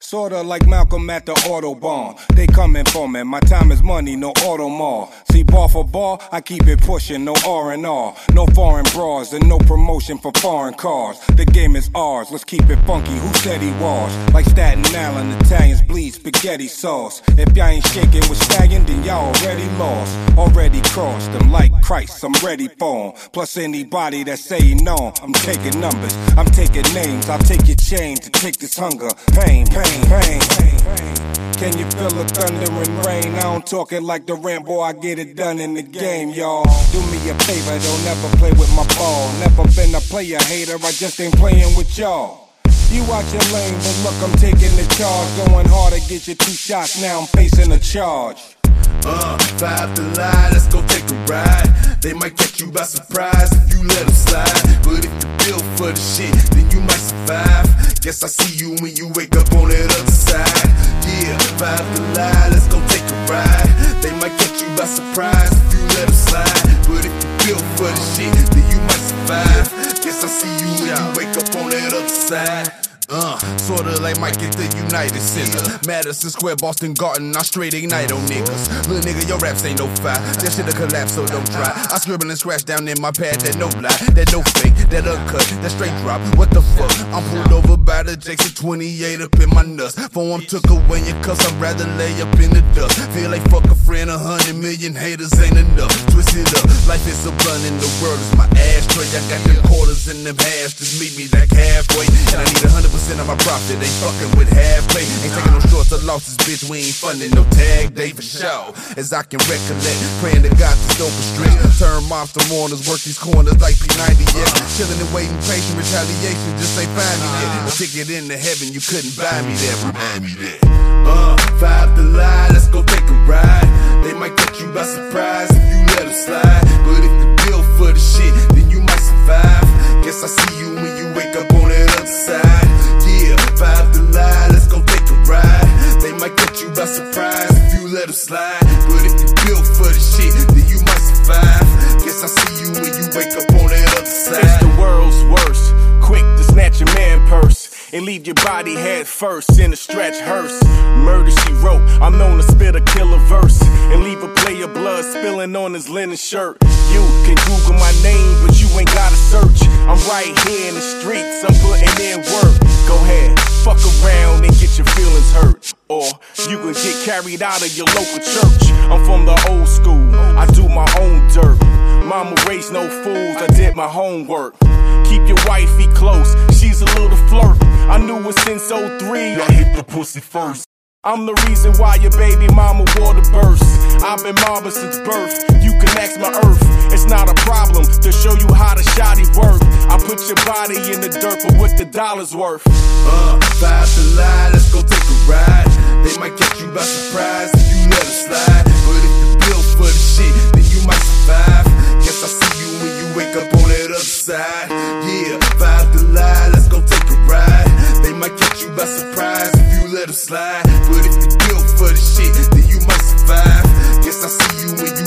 Sorta like Malcolm at the Autobahn. They coming for me, my time is money, no Automall. See, bar for bar, I keep it pushing, no R&R. No foreign bras and no promotion for foreign cars. The game is ours, let's keep it funky, who said he was? Like Staten Island, Italians bleed spaghetti sauce. If y'all ain't shaking with Stallion, then y'all already lost. Already crossed them like Christ, I'm ready for 'em. Plus anybody that say no, I'm taking numbers, I'm taking names. I'll take your chain to take this hunger, pain. Can you feel the thunder and rain? I don't talk it like the Rambo, I get it done in the game, y'all. Do me a favor, don't never play with my ball. Never been a player hater, I just ain't playing with y'all. You out your lane, but look, I'm taking the charge. Going hard to get you 2 shots, now I'm facing a charge. 5 to lie, let's go take a ride. They might catch you by surprise if you let them slide. But if you built for the shit, then you might survive. Guess I see you when you wake up on that other side. Yeah, 5 to lie, let's go take a ride. They might catch you by surprise if you let them slide. But if you built for the shit, then you might survive. Guess I see you when you wake up on that other side. Sorta like Mike at the United Center, Madison Square, Boston Garden, I straight ignite on niggas. Little nigga, your raps ain't no fire, that shit'll collapse, so don't try. I scribble and scratch down in my pad, that no lie, that no fake, that uncut, that straight drop. What the fuck? I'm pulled over by the Jackson 28 up in my nuts. Form took away your cuss, I'd rather lay up in the dust. Feel like fuck a friend, 100 million haters ain't enough. Twist it up, life is so blunt and the world is my ashtray. I got them quarters in them halves, just meet me back halfway. And I need 100% of my profit, ain't fucking with half pay. Ain't taking no shorts or losses, bitch, we ain't funding no tag day for show. As I can recollect, praying to God to don't restrict. Turn monster mourners, work these corners like P90, yeah. Chilling and waiting, patient retaliation, just ain't find me yet. A ticket into heaven, you couldn't buy me that, remind me that. 5 to lie, let's go take a ride. They might catch you by surprise if you let them slide. But if you built for the shit, then you might survive. Guess I see you when you wake up on that other side. 5 to lie, let's go take a ride. They might catch you by surprise if you let them slide. But if you built for the shit, then you might survive. Guess I see you when you wake up on that other side. It's the world's worst, quick to snatch your man purse and leave your body head first in a stretch hearse. Murder she wrote, I'm known to spit a killer verse and leave a player blood spilling on his linen shirt. You can Google my name, but you ain't gotta search. I'm right here in the streets, I'm putting in work. Go ahead, fuck around and get your feelings hurt. Or you can get carried out of your local church. I'm from the old school, I do my own dirt. Mama raised no fools, I did my homework. Keep your wifey close, she's a little flirt. I knew it since 03, I hit the pussy first. I'm the reason why your baby mama water burst. I've been mobbing since birth, you can ask my earth. It's not a problem to show you how the shoddy work. I put your body in the dirt, but what's the dollar's worth? 5 to lie, let's go take a ride. They might catch you by surprise if you let them slide. But if you built for the shit, then you might survive. Guess I see you when you wake up on that other side. Yeah, 5 to lie, let's go take a ride. They might catch you by surprise if you let them slide. But if you built for the shit, then you might survive. Guess I see you when you